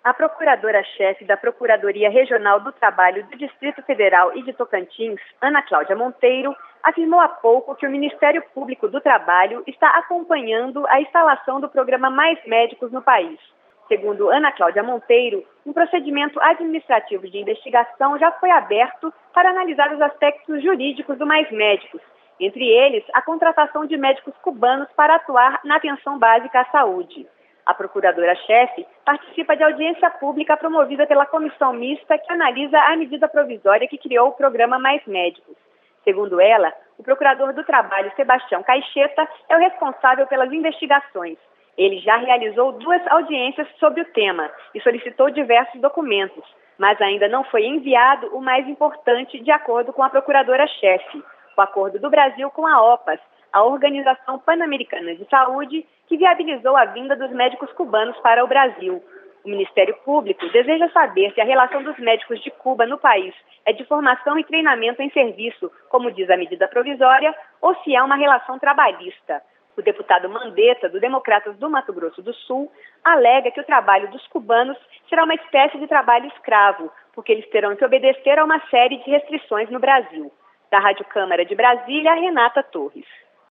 A procuradora-chefe da Procuradoria Regional do Trabalho do Distrito Federal e de Tocantins, Ana Cláudia Monteiro, afirmou há pouco que o Ministério Público do Trabalho está acompanhando a instalação do programa Mais Médicos no país. Segundo Ana Cláudia Monteiro, um procedimento administrativo de investigação já foi aberto para analisar os aspectos jurídicos do Mais Médicos, entre eles a contratação de médicos cubanos para atuar na atenção básica à saúde. A procuradora-chefe participa de audiência pública promovida pela comissão mista que analisa a medida provisória que criou o programa Mais Médicos. Segundo ela, o procurador do Trabalho, Sebastião Caixeta, é o responsável pelas investigações. Ele já realizou 2 audiências sobre o tema e solicitou diversos documentos, mas ainda não foi enviado o mais importante, de acordo com a procuradora-chefe, o acordo do Brasil com a OPAS, a Organização Pan-Americana de Saúde, que viabilizou a vinda dos médicos cubanos para o Brasil. O Ministério Público deseja saber se a relação dos médicos de Cuba no país é de formação e treinamento em serviço, como diz a medida provisória, ou se é uma relação trabalhista. O deputado Mandetta, do Democratas do Mato Grosso do Sul, alega que o trabalho dos cubanos será uma espécie de trabalho escravo, porque eles terão que obedecer a uma série de restrições no Brasil. Da Rádio Câmara de Brasília, Renata Torres.